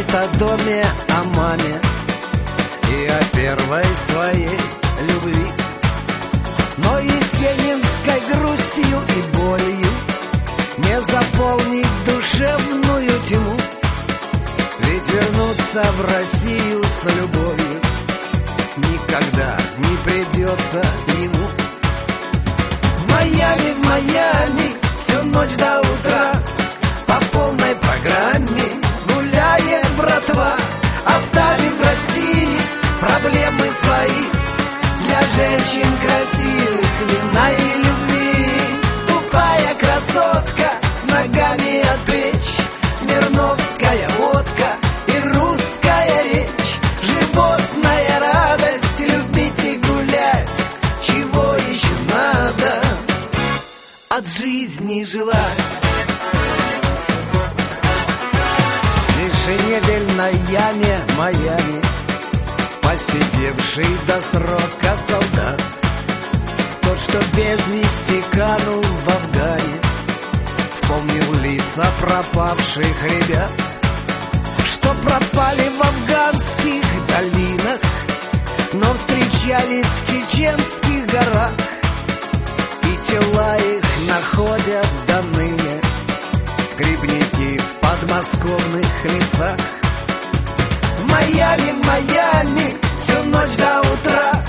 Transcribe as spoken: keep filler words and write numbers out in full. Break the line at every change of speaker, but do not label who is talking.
о доме, о маме и о первой своей любви. Но есенинской грустью и болью не заполнить душевную тьму, ведь вернуться в Россию с любовью никогда не придется ему. В Майами, в Майами всю ночь до утра по полной программе гуляет братва, оставив в России проблемы свои. Для женщин красивых вина и любви. Тупая красотка с ногами от плеч, смирновская водка и русская речь. Животная радость, любить и гулять. Чего еще надо от жизни желать? Еженедельной яме Майами посидевший до срока солдат, тот, что без вести канул в Афгане, вспомнил лица пропавших ребят, что пропали в афганских долинах, но встречались в чеченских горах, и тела их находят до ныне грибники в подмосковных лесах. В Майами, в Майами всю ночь до утра